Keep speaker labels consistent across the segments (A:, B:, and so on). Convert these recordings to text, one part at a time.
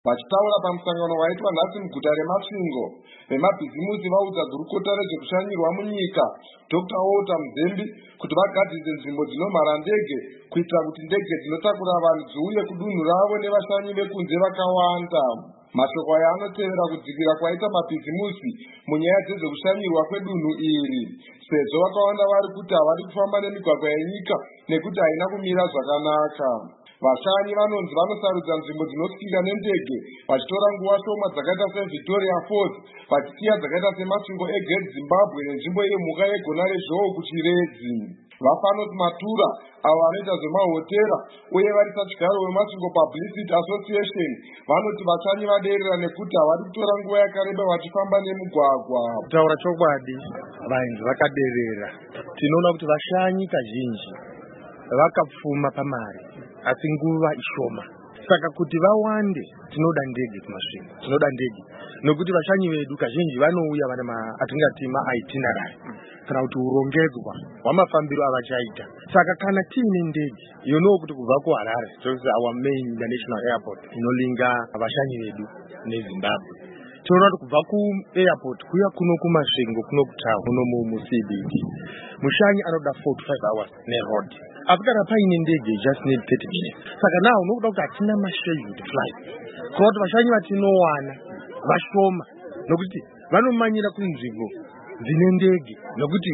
A: Vachitaura pamusangano waitwa nhasi muguta reMasvingo, vemabhizimusi vaudza gurukota rezvekushanyirwa munyika Dr. Walter Muzembi kuti vagadzirire nzvimbo dzinomhara ndege kuitira kuti ndege dzinotakura vanhu dziuye kudunhu ravo nevashanyi vekunze vakawanda. Mashoko aya anotevera kudzikira kwaita mabhizimusi munyaya dzezvekushanyirwa kwedunhu iri, sezvo vakawanda vari kuti havari kufamba nemigwagwa yenyika nekuti haina kumira zvakanaka. Vashanyi vanonzi vanosarudza nzvimbo dzinosvikika nendege vachitora nguva shoma dzakaita seVictoria Falls vachisiya dzakaita seMasvingo eGate Zimbabwe nenzvimbo yemhuka yegona rezvou kuChiredzi. Vafanoti Matura avo vanoita zvemahotera uye vari sachigaro weMasvingo Publicity Association vanoti vashanyi vaderera nekuti havari kutora nguva yakareba vachifamba nemugwagwa.
B: Kutaura chokwadi, vanhu vakaderera. Tinoona kuti vashanyi kazhinji vakapfuma pamari asi nguva ishoma. Saka kuti vawande tinoda ndege kuMasvingo, tinoda ndege nokuti vashanyi vedu kazhinji vanouya vana atingati maitinerary kana kuti urongedzwa hwamafambiro avachaita. Saka kana tiine ndege kuti kubva kuHarare, our main international airport inolinga vashanyi vedu neZimbabwe, tinoona kuti kubva kuairport kuya kuno kuMasvingo kuno kutauni kuno muCBD mushanyi anoda 45 hours neroad. Asi kana paine ndege just need 30 minutes. Saka nawo unokuda kuti hatina scheduled flight. Kuti vashanyi vatinowana vashoma nokuti vanomanyira kunzvimbo dzine ndege nokuti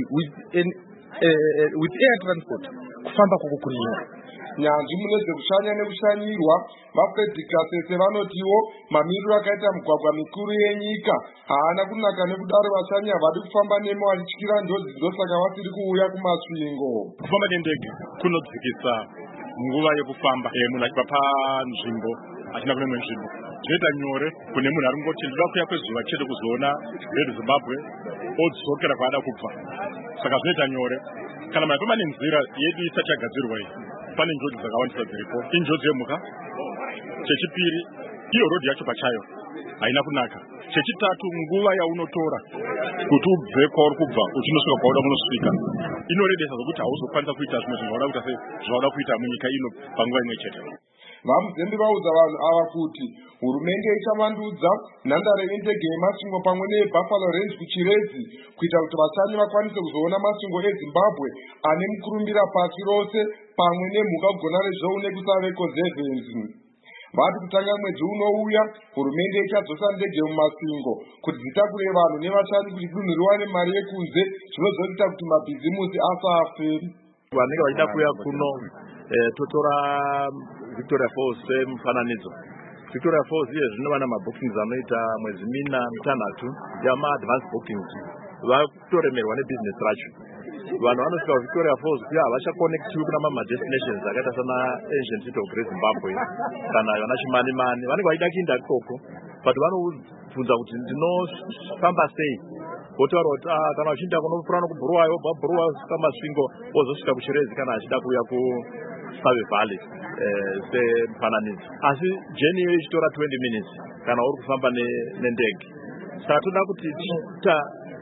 B: with air transport kufamba koko kurinyora.
A: Nyanzvi mune zvekushanya nekushanyirwa vaFrederick Kasese vanotiwo mamiriro akaita migwagwa mikuru yenyika haana kunaka, nekudaro vashanyi havadi kufamba nemo vachityira njodzi, ndosaka vasiri kuuya kuMasvingo.
C: Kufamba nendege kunodzikisa nguva yekufamba munhu achibva panzvimbo achina kune imwe nzvimbo. Zvinoita nyore kune munhu ari kungoti ndinoda kuuya kwezuva chete kuzoona Zimbabwe odzokera kwaada kubva. Saka zvinoita nyore kana maitoma nenzira yedu isati yagadzirwa iyi. Pane njodzi dzakawandisa dziripo, injodzi yemhuka. Chechipiri, iyo rodhi yacho pachayo haina kunaka. Chechitatu, nguva yaunotora kuti ubve kwauri kubva uchinosvika kwauda kunosvika inoredesa zvokuti hauzokwanisa kuita zvimwe zvaunoda kuita munyika ino panguva imwe chete.
A: VaMuzembi vaudza vanhu ava kuti hurumende ichavandudza nhandare yendege yeMasvingo pamwe neyeBuffalo Range kuChiredzi kuita kuti vashanyi vakwanise kuzoona Masvingo eZimbabwe ane mukurumbira pasi rose pamwe nemhuka kugona rezvou nekusave conservancy. Vati kutanga mwedzi unouya hurumende ichadzosa ndege muMasvingo kuti dzitakure vanhu nevashanyi kuti dunhu riwane mari yekunze, zvinozoita kuti mabhizimusi asafe.
D: Vanenge vachida kuuya kuno totora Victoria Falls semufananidzo. Victoria Falls iye zvinova namabookings anoita mwedzi mina mitanhatu yama-advance bookings. Vatoremerwa nebusiness racho. Vanhu vanosvika kuVictoria Falls kuya havachakonektiwi kuna madestinations akaita sana Ancient City of Great Zimbabwe kana vana Chimanimani. Vanenge vachida kuenda ikoko but vanobvunza kuti ndinofamba sei. Votaura kuti kana uchienda kunofura nokuBuruwayo wobva Buruwayo kusvika Masvingo wozosvika kuChiredzi kana achida kuuya kuSave Valley semufananidzo. Asi jeni iyo ichitora 20 minutes kana uri kufamba nendege. Saka toda kuti tichiita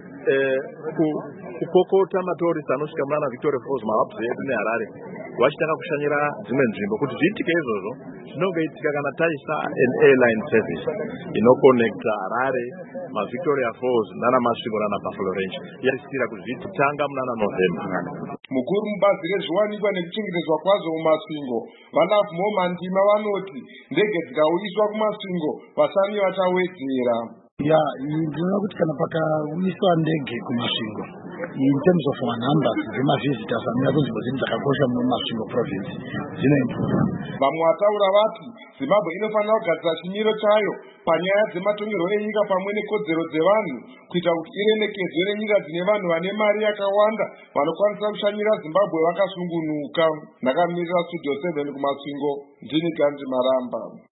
D: kukokota matourist anosvika munana Victoria Falls mavabvu edu neHarare vachitanga kushanyira dzimwe nzvimbo. Kuti zviitike izvozvo zvinongaitika kana taisa an airline service inokonekta Harare, maVictoria Falls nana Masvingo nana Buffalo Range yaisira kuzvitanga munana November.
A: Mukuru mubazi rezviwanikwa nekuchengetedzwa kwazvo muMasvingo vaNav Mandima vanoti ndege dzikauyiswa kuMasvingo vashanyi vachawedzera.
E: Ndinoona kuti kana pakauyiswa ndege kuMasvingo in terms of numbers dzemavisitors vanouya kunzvimbo dzini dzakakosha muMasvingo province dzinoimprove.
A: Vamwe vataura vati Zimbabwe inofanira kugadzira chimiro chayo panyaya dzematongerwo enyika pamwe nekodzero dzevanhu kuita kuti iremekedzwe nenyika dzine vanhu vane mari yakawanda vanokwanisa kushanyira Zimbabwe vakasungunuka. Ndakamirira Studio 7 kuMasvingo, ndini Gandhi Maramba.